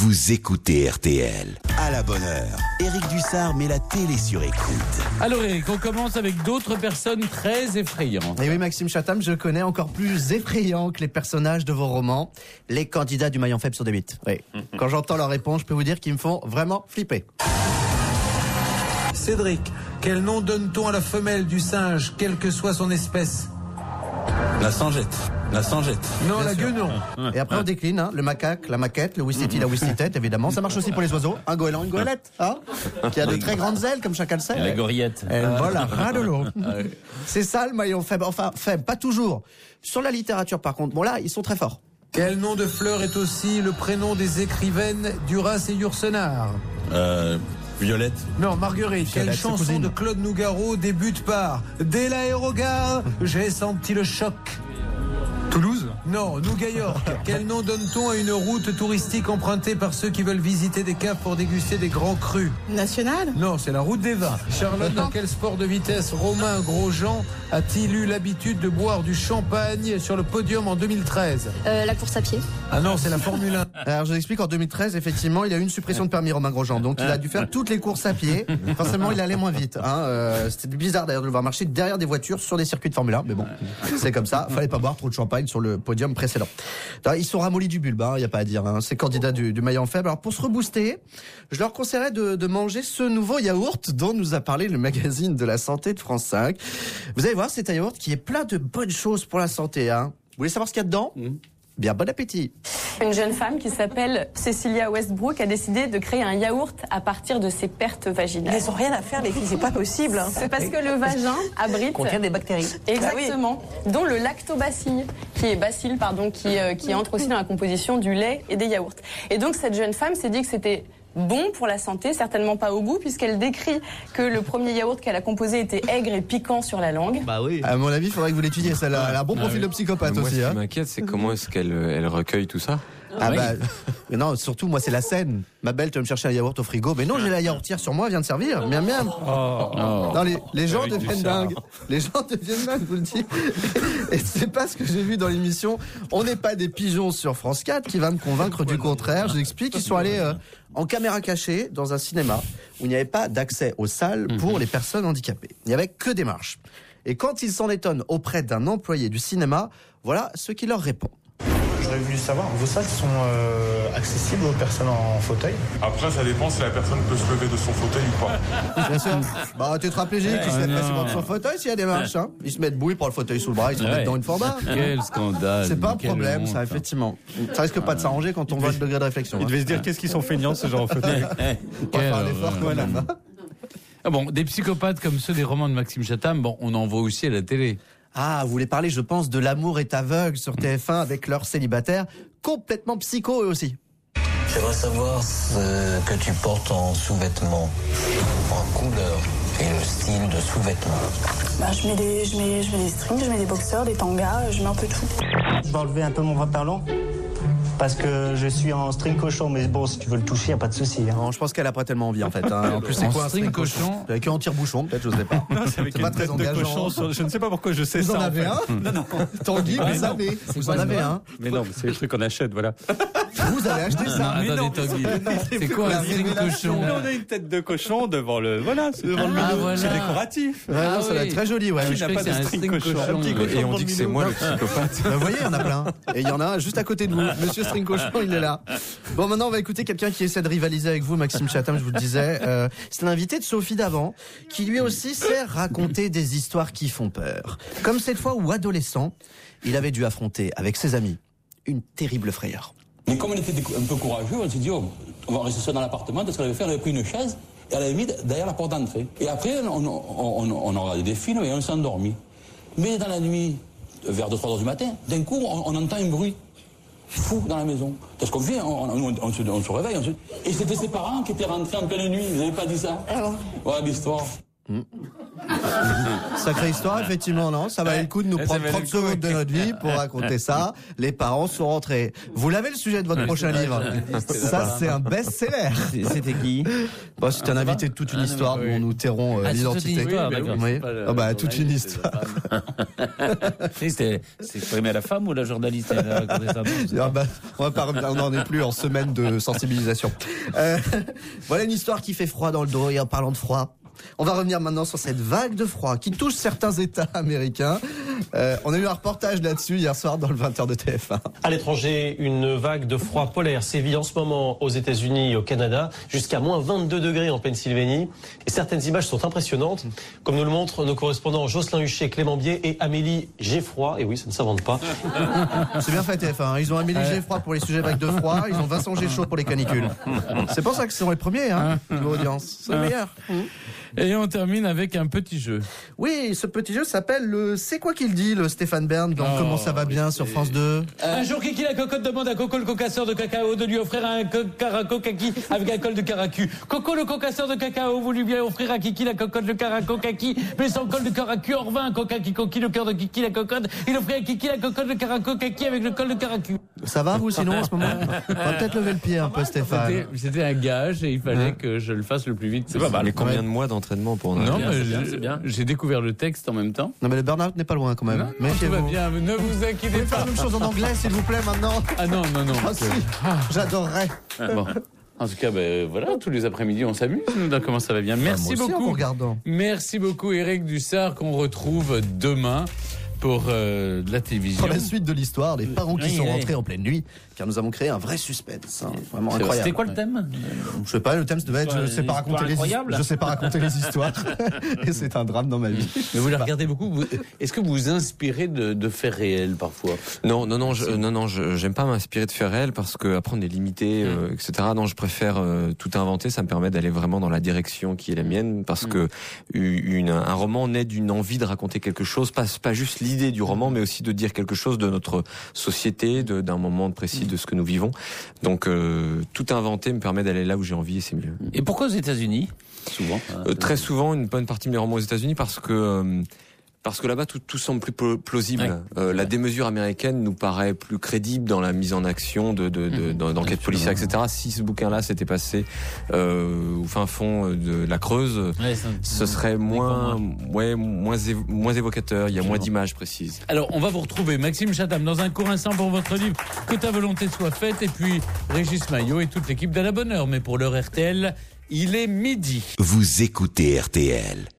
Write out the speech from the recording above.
vous écoutez RTL. À la bonne heure, Éric Dussard met la télé sur écoute. Alors Éric, on commence avec d'autres personnes très effrayantes. Et oui, Maxime Chatham, je connais encore plus effrayant que les personnages de vos romans, les candidats du maillon faible sur des mythes. Oui. Quand j'entends leurs réponses, je peux vous dire qu'ils me font vraiment flipper. Cédric, quel nom donne-t-on à la femelle du singe, quelle que soit son espèce? La sangette. La sangette. Non, la guenon. Et après on décline, hein, le macaque, la maquette, le wistiti, la wistitette, évidemment. Ça marche aussi pour les oiseaux. Un goéland, une goélette, hein, qui a de très grandes ailes, comme chacun le sait. Et la gorillette. Elle vole à ras de l'eau. C'est ça le maillon faible. Enfin, faible, pas toujours. Sur la littérature, par contre, bon là, ils sont très forts. Quel nom de fleur est aussi le prénom des écrivaines Duras et Yourcenar? Violette. Non, Marguerite. Violette, Quelle sa chanson cousine. de Claude Nougaro débute par Dès l'aérogare, j'ai senti le choc? Toulouse. Non, Nougat-York. Quel nom donne-t-on à une route touristique empruntée par ceux qui veulent visiter des caves pour déguster des grands crus? National? Non, c'est la route des vins. Charlotte, dans quel sport de vitesse Romain Grosjean a-t-il eu l'habitude de boire du champagne sur le podium en 2013? La course à pied. Ah non, c'est la Formule 1. Alors je vous explique, en 2013, effectivement, il a eu une suppression de permis, Romain Grosjean. Donc il a dû faire toutes les courses à pied. Forcément, il allait moins vite. Hein. C'était bizarre d'ailleurs de le voir marcher derrière des voitures sur des circuits de Formule 1. Mais bon, c'est comme ça. Fallait pas boire trop de champagne sur le podium précédent. Alors, ils sont ramollis du bulbe, il n'y a pas à dire. Hein. Ces candidats du maillon faible. Alors pour se rebooster, je leur conseillerais de manger ce nouveau yaourt dont nous a parlé le magazine de la santé de France 5. Vous allez voir, c'est un yaourt qui est plein de bonnes choses pour la santé. Hein. Vous voulez savoir ce qu'il y a dedans? Bien, bon appétit. Une jeune femme qui s'appelle Cecilia Westbrook a décidé de créer un yaourt à partir de ses pertes vaginales. Elles ont rien à faire, les filles, c'est pas possible. C'est parce que le vagin abrite Contient des bactéries. exactement, dont le lactobacille, qui entre aussi dans la composition du lait et des yaourts. Et donc cette jeune femme s'est dit que c'était bon pour la santé, certainement pas au goût, puisqu'elle décrit que le premier yaourt qu'elle a composé était aigre et piquant sur la langue. Bah oui. À mon avis, il faudrait que vous l'étudiez. Elle a un bon profil de psychopathe Moi, aussi. ce qui Hein. m'inquiète, c'est comment est-ce qu'elle recueille tout ça. Ah bah, mais non, surtout moi c'est la scène. Ma belle, tu vas me chercher un yaourt au frigo. Mais non, j'ai la yaourtière sur moi, elle vient de servir. Miam miam. Non, les gens deviennent dingues. Les gens deviennent dingues, je vous le dis. Et c'est pas ce que j'ai vu dans l'émission. On n'est pas des pigeons sur France 4 qui va me convaincre du contraire. Je vous explique, ils sont allés en caméra cachée dans un cinéma où il n'y avait pas d'accès aux salles pour les personnes handicapées. Il n'y avait que des marches. Et quand ils s'en étonnent auprès d'un employé du cinéma, voilà ce qu'il leur répond. J'aurais voulu savoir, vos salles sont accessibles aux personnes en fauteuil? Après, ça dépend si la personne peut se lever de son fauteuil ou pas. Bien sûr. Bah, tétraplégique, il se met pas sur son fauteuil s'il y a des marches. Hein. Il se met debout, il prend le fauteuil sous le bras, il se met dans une forbat. Quel scandale. C'est pas un Quelle problème, honte. ça, effectivement. Ça risque pas de s'arranger quand on voit le degré de réflexion. Il devait se dire qu'est-ce qu'ils sont feignants ce genre en fauteuil. Pas faire un effort quand même. Hein. Ah bon, des psychopathes comme ceux des romans de Maxime Chatham, bon, on en voit aussi à la télé. Ah, vous voulez parler, je pense, de L'amour est aveugle sur TF1 avec leurs célibataires, complètement psycho eux aussi. J'aimerais savoir ce que tu portes en sous-vêtements, en couleur et le style de sous-vêtements. Bah, je mets des strings, je mets des boxers, des tangas, je mets un peu tout. Je vais enlever un peu mon pantalon parce que je suis en string cochon, mais bon, si tu veux le toucher, y a pas de souci. Hein. Non, je pense qu'elle a pas tellement envie en fait. Hein. En plus, c'est En quoi un string string cochon Avec un tire-bouchon, peut-être, je sais pas. C'est avec C'est une pas très tête de engageant. cochon. Je ne sais pas pourquoi je sais Vous ça. en avez un? Non, non. Tanguy, vous savez. Vous en avez un? Mais non, c'est les trucs qu'on achète, voilà. Vous avez acheté ça? Non, attendez, Tanguy. C'est quoi un string cochon? On a une tête de cochon devant le. Voilà, c'est devant le Ah, milieu. voilà. C'est décoratif. Ouais, non, ça va oui. être très joli, ouais. Qui Je n'a croyais pas que de c'est un string string cochon. cochon. Un petit cochon Et dans on le dit que c'est milieu. moi le psychopathe. Vous voyez, il y en a plein. Et il y en a un juste à côté de vous. Monsieur String Cochon, il est là. Bon, maintenant, on va écouter quelqu'un qui essaie de rivaliser avec vous, Maxime Chatham, je vous le disais. C'est l'invité de Sophie Davant, qui lui aussi sait raconter des histoires qui font peur. Comme cette fois où, adolescent, il avait dû affronter avec ses amis une terrible frayeur. Mais comme on était un peu courageux, on s'est dit, on va rester seul dans l'appartement. Parce qu'elle avait fait, elle avait pris une chaise et elle l'avait mis derrière la porte d'entrée. Et après, on a regardé des films et on s'est endormi. Mais dans la nuit, vers 2-3 heures du matin, d'un coup, on entend un bruit fou dans la maison. Qu'est-ce qu'on fait? On se réveille. Et c'était ses parents qui étaient rentrés en pleine nuit. Ils n'avaient pas dit ça? Ah bon? Voilà l'histoire. Sacrée histoire, effectivement, non? Ça valait le coup de nous prendre 30 secondes de notre vie pour raconter ça. Les parents sont rentrés. Vous l'avez le sujet de votre prochain livre? Ça, c'est un best-seller. C'était qui? Bon, c'est un invité de toute une histoire dont nous tairons l'identité. Toute une histoire. C'est exprimé à la femme ou la journaliste? On n'en est plus en semaine de sensibilisation. Voilà une histoire qui fait froid dans le dos. Et en parlant de froid, on va revenir maintenant sur cette vague de froid qui touche certains États américains. On a eu un reportage là-dessus hier soir dans le 20h de TF1. À l'étranger, une vague de froid polaire sévit en ce moment aux États-Unis et au Canada, jusqu'à moins 22 degrés en Pennsylvanie. Et certaines images sont impressionnantes, comme nous le montrent nos correspondants Jocelyn Huchet, Clément Bier et Amélie Geffroy. Et oui, ça ne s'invente pas. C'est bien fait TF1. Ils ont Amélie Geffroy pour les sujets vagues de froid, ils ont Vincent Géchaud pour les canicules. C'est pour ça que ce sont les premiers, niveau audience. C'est le meilleur. Et on termine avec un petit jeu. Oui, ce petit jeu s'appelle le C'est quoi qu'il dit, le Stéphane Bern dans Comment ça va bien sur France 2. Un jour, Kiki la cocotte demande à Coco le cocasseur de cacao de lui offrir un caraco kaki avec un col de caracu. Coco le cocasseur de cacao voulut bien offrir à Kiki la cocotte le caraco kaki, mais sans col de caracu en revint. Coca qui coquille le cœur de Kiki la cocotte. Il offrit à Kiki la cocotte le caraco kaki avec le col de caracu. Ça va vous sinon en ce moment? On va peut-être lever le pied un peu, Stéphane. C'était un gage et il fallait que je le fasse le plus vite. C'est pas mal. Mais combien de mois d'entraînement pour c'est bien. J'ai découvert le texte en même temps. Non mais le burn-out n'est pas loin quand même. Non, tout va bien, ne vous inquiétez pas. Faire la même chose en anglais s'il vous plaît maintenant. Ah non. Ah si, j'adorerais. Bon. En tout cas, voilà, tous les après-midi, on s'amuse. Comment ça va bien? Merci beaucoup. Merci beaucoup, Éric Dussart, qu'on retrouve demain pour la télévision. Pour la suite de l'histoire, les parents qui sont rentrés en pleine nuit, car nous avons créé un vrai suspense. Vraiment incroyable. C'était quoi le thème? Je sais pas, le thème devait être je sais pas raconter les histoires. Et c'est un drame dans ma vie. Mais vous la regardez beaucoup. Est-ce que vous vous inspirez de faits réels parfois? Non, j'aime pas m'inspirer de faits réels parce que après on est limité, etc. Non, je préfère tout inventer. Ça me permet d'aller vraiment dans la direction qui est la mienne parce que un roman naît d'une envie de raconter quelque chose, pas juste l'idée du roman, mais aussi de dire quelque chose de notre société, d'un moment précis de ce que nous vivons. Donc tout inventer me permet d'aller là où j'ai envie et c'est mieux. Et pourquoi aux États-Unis? Souvent. Très souvent, une bonne partie de mes romans aux États-Unis parce que là-bas tout semble plus plausible. Ouais. La démesure américaine nous paraît plus crédible dans la mise en action d'enquêtes policières, etc. Si ce bouquin-là s'était passé au fin fond de la Creuse, ce serait moins évocateur. Il y a moins d'images précises. Alors, on va vous retrouver Maxime Chatham dans un court instant pour votre livre Que ta volonté soit faite, et puis Régis Maillot et toute l'équipe d'À la bonne heure. Mais pour l'heure RTL, il est midi. Vous écoutez RTL.